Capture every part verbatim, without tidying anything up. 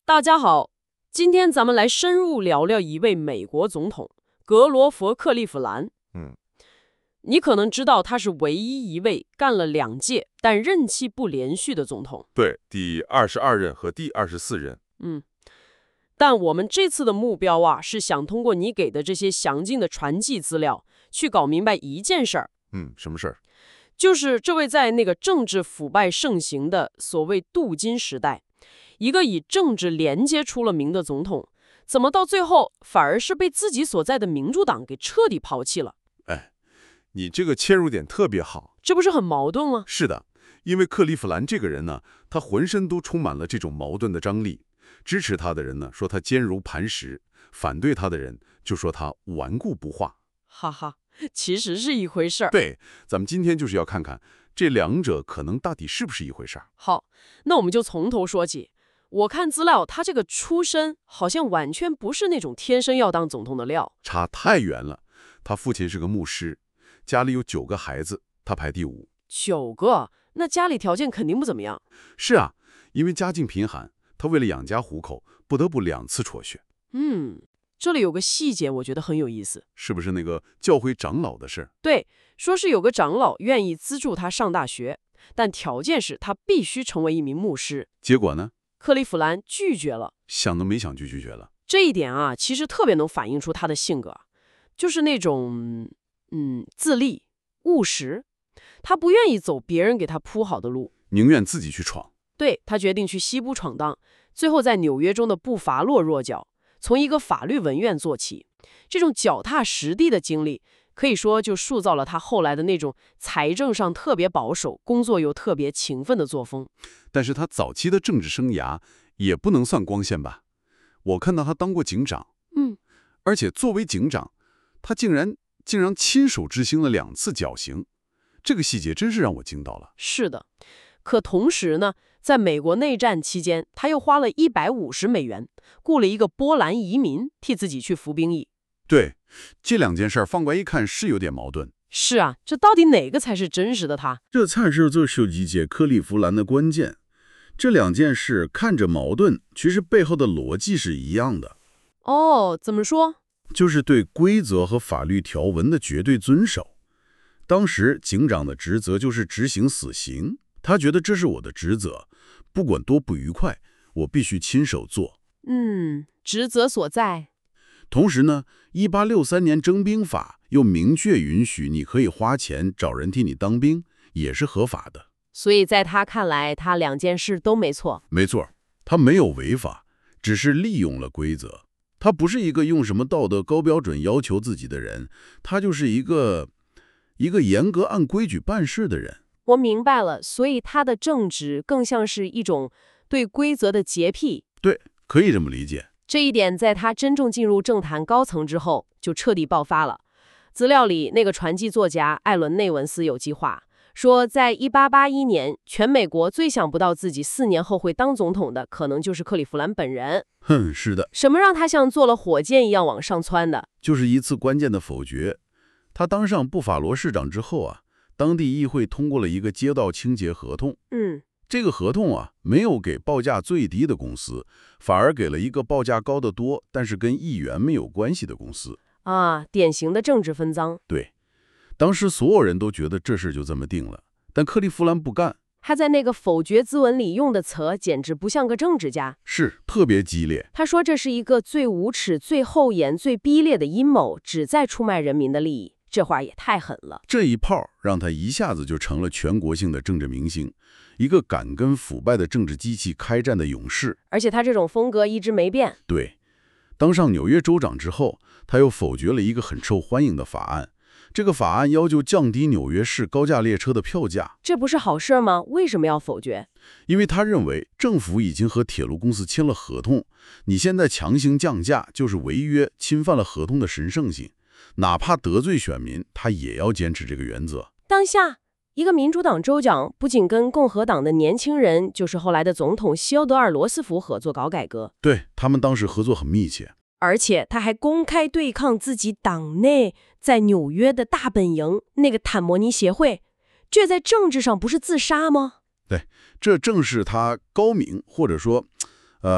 大家好，今天咱们来深入聊聊一位美国总统格罗佛·克利夫兰。 嗯， 你可能知道他是唯一一位干了两届但任期不连续的总统。 对，第二十二任和第二十四任。 嗯，但我们这次的目标啊，是想通过你给的这些详尽的传记资料，去搞明白一件事儿。 嗯，什么事儿？ 就是这位在那个政治腐败盛行的所谓镀金时代，一个以政治连接出了名的总统，怎么到最后反而是被自己所在的民主党给彻底抛弃了？ 哎，你这个切入点特别好。 这不是很矛盾吗？ 是的，因为克利夫兰这个人呢，他浑身都充满了这种矛盾的张力。支持他的人呢，说他坚如磐石；反对他的人就说他顽固不化。 哈哈，其实是一回事儿。 对，咱们今天就是要看看这两者可能到底是不是一回事儿。 好，那我们就从头说起。我看资料，他这个出身好像完全不是那种天生要当总统的料， 差太远了。他父亲是个牧师，家里有九个孩子，他排第五。 九个，那家里条件肯定不怎么样。 是啊，因为家境贫寒，他为了养家糊口，不得不两次辍学。 嗯，这里有个细节，我觉得很有意思。 是不是那个教会长老的事？ 对，说是有个长老愿意资助他上大学，但条件是他必须成为一名牧师。 结果呢？ 克利夫兰拒绝了。 想都没想就拒绝了。 这一点啊，其实特别能反映出他的性格，就是那种嗯自立、务实。他不愿意走别人给他铺好的路， 宁愿自己去闯。 对，他决定去西部闯荡，最后在纽约中的布伐洛落脚，从一个法律文院做起。这种脚踏实地的经历，可以说就塑造了他后来的那种财政上特别保守、工作又特别勤奋的作风。 但是他早期的政治生涯也不能算光鲜吧？我看到他当过警长， 嗯， 而且作为警长，他竟然竟然亲手执行了两次绞刑，这个细节真是让我惊到了。 是的，可同时呢，在美国内战期间，他又花了一百五十美元雇了一个波兰移民替自己去服兵役。 对，这两件事儿放过一看是有点矛盾。 是啊，这到底哪个才是真实的他？ 这才是就是理解克利夫兰的关键。这两件事看着矛盾，其实背后的逻辑是一样的。 哦，怎么说？ 就是对规则和法律条文的绝对遵守。当时警长的职责就是执行死刑，他觉得这是我的职责，不管多不愉快，我必须亲手做。 嗯，职责所在。 同时呢，一八六三年征兵法又明确允许你可以花钱找人替你当兵，也是合法的。 所以在他看来，他两件事都没错。 没错，他没有违法，只是利用了规则。他不是一个用什么道德高标准要求自己的人，他就是一个一个严格按规矩办事的人。 我明白了，所以他的正直更像是一种对规则的洁癖。 对，可以这么理解。 这一点在他真正进入政坛高层之后就彻底爆发了。资料里那个传记作家艾伦内文斯有句话说，在一八八一年，全美国最想不到自己四年后会当总统的，可能就是克利夫兰本人。 哼，是的。 什么让他像坐了火箭一样往上窜的？ 就是一次关键的否决。他当上布法罗市长之后啊，当地议会通过了一个街道清洁合同。 嗯， 这个合同啊，没有给报价最低的公司，反而给了一个报价高得多，但是跟议员没有关系的公司。 啊，典型的政治分赃。 对，当时所有人都觉得这事就这么定了，但克利夫兰不干。 他在那个否决咨文里用的词简直不像个政治家， 是特别激烈。 他说这是一个最无耻、最厚颜、最逼劣的阴谋，旨在出卖人民的利益。这话也太狠了。 这一炮让他一下子就成了全国性的政治明星，一个敢跟腐败的政治机器开战的勇士。 而且他这种风格一直没变。 对，当上纽约州长之后，他又否决了一个很受欢迎的法案。这个法案要求降低纽约市高价列车的票价， 这不是好事吗？为什么要否决？ 因为他认为政府已经和铁路公司签了合同，你现在强行降价就是违约，侵犯了合同的神圣性。哪怕得罪选民，他也要坚持这个原则。 当下，一个民主党州长不仅跟共和党的年轻人，就是后来的总统西欧德尔·罗斯福合作搞改革， 对，他们当时合作很密切。 而且他还公开对抗自己党内在纽约的大本营那个坦摩尼协会，这在政治上不是自杀吗？ 对，这正是他高明或者说，呃，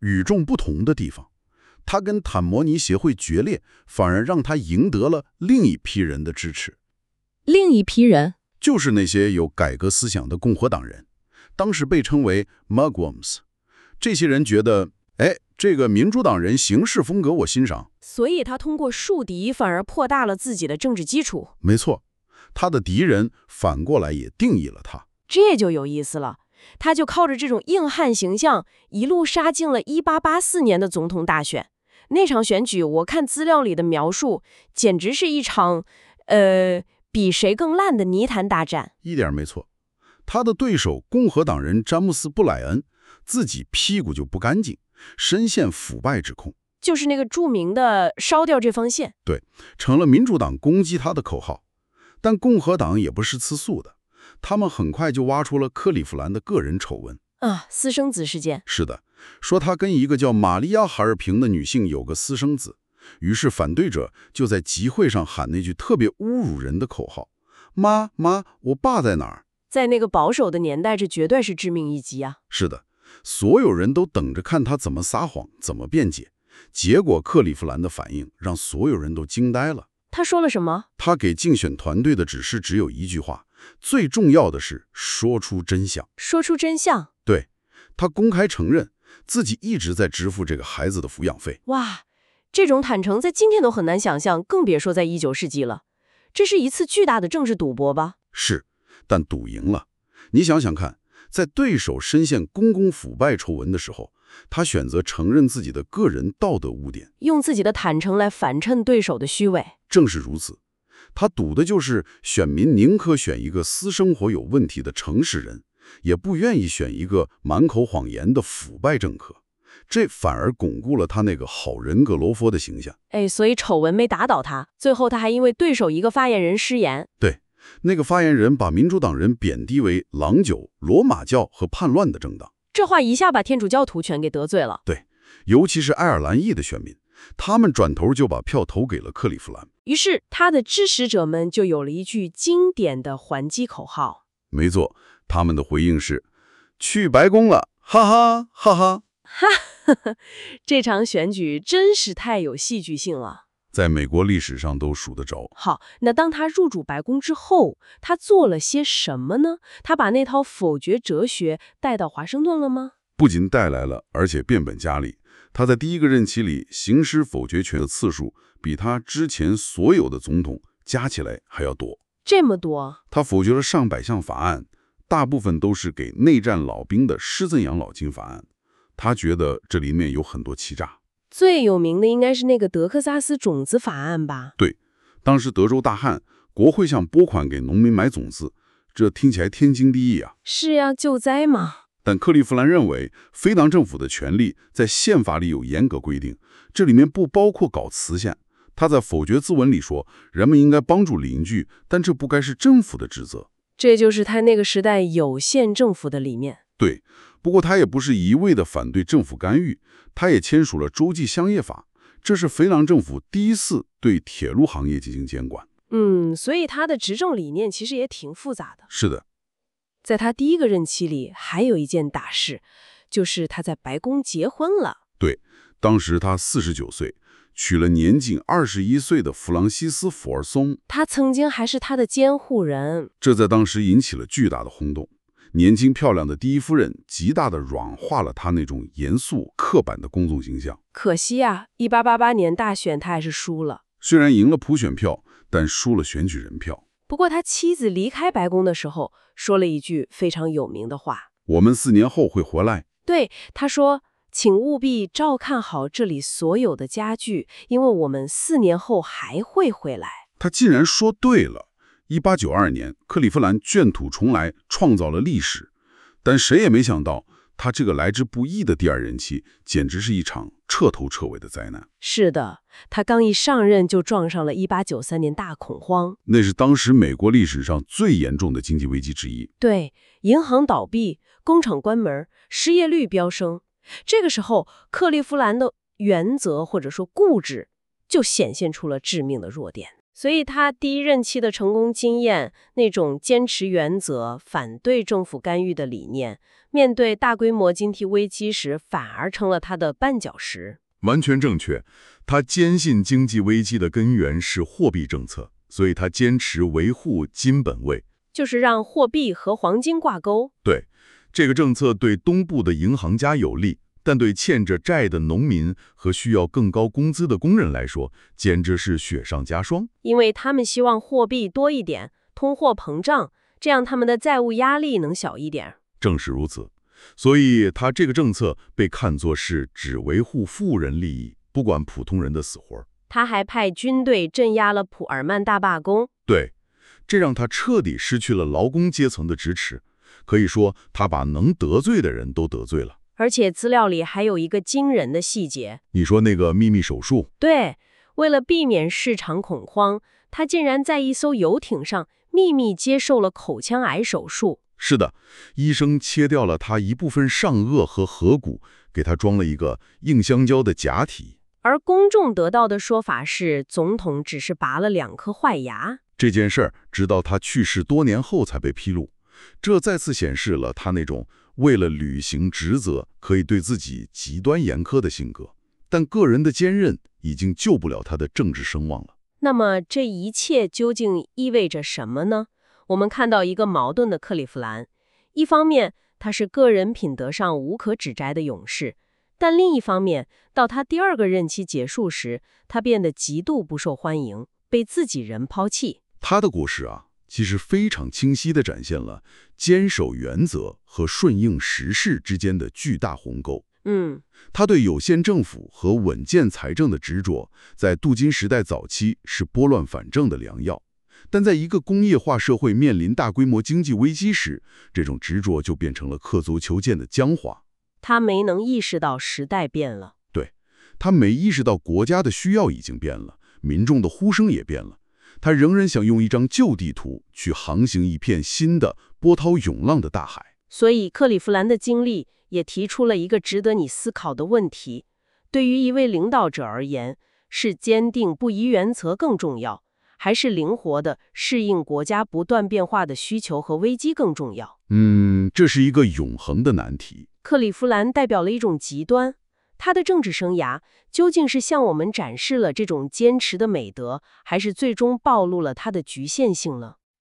与众不同的地方。他跟坦摩尼协会决裂，反而让他赢得了另一批人的支持。 另一批人就是那些有改革思想的共和党人，当时被称为 Mugwumps。这些人觉得，哎，这个民主党人行事风格我欣赏， 所以他通过树敌反而扩大了自己的政治基础。 没错，他的敌人反过来也定义了他。 这就有意思了，他就靠着这种硬汉形象，一路杀进了一八八四年的总统大选。那场选举，我看资料里的描述，简直是一场，呃，比谁更烂的泥潭大战。 一点没错，他的对手共和党人詹姆斯·布莱恩自己屁股就不干净，深陷腐败之控， 就是那个著名的烧掉这封信， 对，成了民主党攻击他的口号。但共和党也不是吃素的，他们很快就挖出了克利夫兰的个人丑闻啊，私生子事件。 是的，说他跟一个叫玛利亚·海尔平的女性有个私生子。于是反对者就在集会上喊那句特别侮辱人的口号：妈妈，我爸在哪儿？ 在那个保守的年代，这绝对是致命一击啊！ 是的，所有人都等着看他怎么撒谎，怎么辩解。结果克利夫兰的反应让所有人都惊呆了。 他说了什么？ 他给竞选团队的指示只有一句话：最重要的是说出真相。 说出真相？ 对，他公开承认自己一直在支付这个孩子的抚养费。 哇，这种坦诚在今天都很难想象，更别说在一九世纪了。这是一次巨大的政治赌博吧？ 是，但赌赢了。你想想看，在对手深陷公共腐败丑闻的时候，他选择承认自己的个人道德污点， 用自己的坦诚来反衬对手的虚伪。 正是如此，他赌的就是选民宁可选一个私生活有问题的诚实人，也不愿意选一个满口谎言的腐败政客。这反而巩固了他那个好人格罗佛的形象。 哎，所以丑闻没打倒他，最后他还因为对手一个发言人失言。 对，那个发言人把民主党人贬低为郎酒、罗马教和叛乱的政党。 这话一下把天主教徒全给得罪了。 对，尤其是爱尔兰裔的选民，他们转头就把票投给了克利夫兰。 于是他的支持者们就有了一句经典的还击口号。 没错，他们的回应是去白宫了，哈哈哈哈。 哈，这场选举真是太有戏剧性了， 在美国历史上都数得着。 好，那当他入主白宫之后，他做了些什么呢？他把那套否决哲学带到华盛顿了吗？ 不仅带来了，而且变本加厉。他在第一个任期里行使否决权的次数，比他之前所有的总统加起来还要多。 这么多？ 他否决了上百项法案，大部分都是给内战老兵的失赠养老金法案。他觉得这里面有很多欺诈。 最有名的应该是那个德克萨斯种子法案吧？ 对，当时德州大旱，国会向拨款给农民买种子，这听起来天经地义啊。 是呀，救灾嘛。 但克利夫兰认为，非党政府的权利在宪法里有严格规定，这里面不包括搞慈善。他在否决自文里说，人们应该帮助邻居，但这不该是政府的职责。 这就是他那个时代有限政府的理念。 对，不过他也不是一味的反对政府干预，他也签署了洲际商业法，这是肥狼政府第一次对铁路行业进行监管。 嗯，所以他的执政理念其实也挺复杂的。 是的， 在他第一个任期里，还有一件大事，就是他在白宫结婚了。 对，当时他四十九岁，娶了年仅二十一岁的弗朗西斯·福尔松。 他曾经还是他的监护人， 这在当时引起了巨大的轰动。年轻漂亮的第一夫人极大地软化了他那种严肃刻板的公众形象。 可惜啊，一八八八年大选他还是输了。 虽然赢了普选票，但输了选举人票。 不过他妻子离开白宫的时候说了一句非常有名的话： 我们四年后会回来。 对，他说，请务必照看好这里所有的家具，因为我们四年后还会回来。 他竟然说对了。一八九二年，克利夫兰卷土重来，创造了历史。但谁也没想到，他这个来之不易的第二任期，简直是一场彻头彻尾的灾难。 是的，他刚一上任就撞上了一八九三年大恐慌， 那是当时美国历史上最严重的经济危机之一。 对，银行倒闭，工厂关门，失业率飙升。这个时候，克利夫兰的原则或者说固执，就显现出了致命的弱点。 所以他第一任期的成功经验，那种坚持原则、反对政府干预的理念，面对大规模经济危机时，反而成了他的绊脚石。 完全正确，他坚信经济危机的根源是货币政策，所以他坚持维护金本位， 就是让货币和黄金挂钩。 对，这个政策对东部的银行家有利，但对欠着债的农民和需要更高工资的工人来说，简直是雪上加霜。 因为他们希望货币多一点，通货膨胀，这样他们的债务压力能小一点。 正是如此，所以他这个政策被看作是只维护富人利益，不管普通人的死活。 他还派军队镇压了普尔曼大罢工。 对，这让他彻底失去了劳工阶层的支持，可以说他把能得罪的人都得罪了。 而且资料里还有一个惊人的细节， 你说那个秘密手术？ 对，为了避免市场恐慌，他竟然在一艘游艇上秘密接受了口腔癌手术。 是的，医生切掉了他一部分上颚和颌骨，给他装了一个硬香蕉的假体。 而公众得到的说法是，总统只是拔了两颗坏牙。 这件事儿直到他去世多年后才被披露，这再次显示了他那种为了履行职责可以对自己极端严苛的性格，但个人的坚韧已经救不了他的政治声望了。 那么这一切究竟意味着什么呢？我们看到一个矛盾的克利夫兰，一方面他是个人品德上无可指摘的勇士，但另一方面，到他第二个任期结束时，他变得极度不受欢迎，被自己人抛弃。 他的故事啊，其实非常清晰地展现了坚守原则和顺应时势之间的巨大鸿沟。 嗯， 他对有限政府和稳健财政的执着，在镀金时代早期是拨乱反正的良药，但在一个工业化社会面临大规模经济危机时，这种执着就变成了刻足求剑的僵化。 他没能意识到时代变了。 对，他没意识到国家的需要已经变了，民众的呼声也变了。他仍然想用一张旧地图去航行一片新的波涛涌浪的大海。 所以克利夫兰的经历也提出了一个值得你思考的问题：对于一位领导者而言，是坚定不移原则更重要，还是灵活地适应国家不断变化的需求和危机更重要？ 嗯，这是一个永恒的难题。 克利夫兰代表了一种极端，他的政治生涯究竟是向我们展示了这种坚持的美德，还是最终暴露了他的局限性呢？